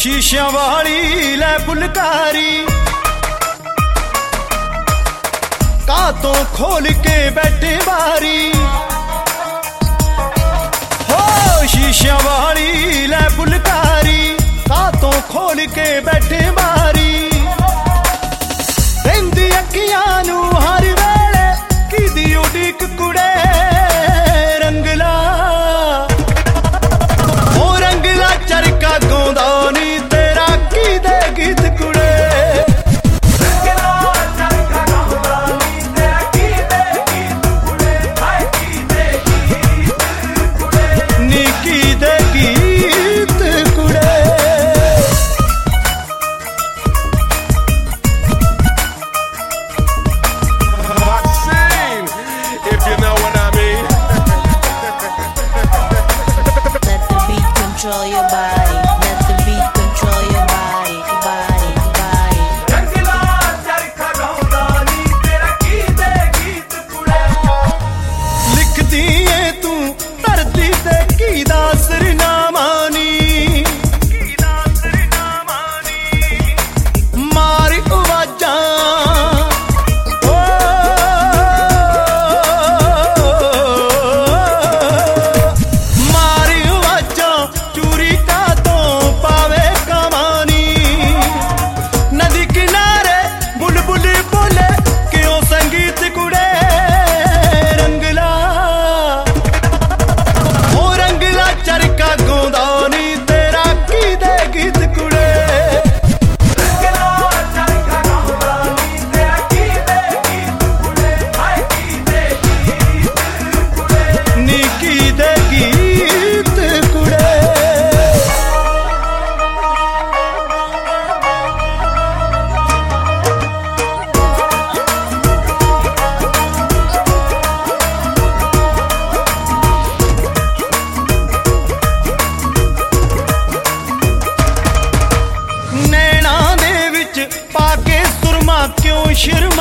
शीशियां वाली लै फुलकारी कातों खोल के बैठे बारी हो शीशियां वाली लै फुलकारी कातों खोल के बैठे बारी रहिंदी अखियां नू हर वेले किदी उड़ीक कुड़े रंगला ओ रंगला चरखा गाउंदा नी तेरा की दे गीत कुड़े Control your body, let the beat control your body, body, body. रंगला चरखा गाउंदा नी तेरा की दे गीत कुड़े लिखदी ऐ तू धरती ते की दा सरनामा नी मारी आवाजां ओ मारी आवाजां चूरी का तो पावे कमानी नदी किनारे बुलबुल बोले क्यों संगीत कुड़े रंगला ओ रंगला चरखा गाउंदा नी तेरा की दे गीत कुड़े नी की दे गीत कुड़े नैना दे विच पाके सुरमा क्यों शर्मा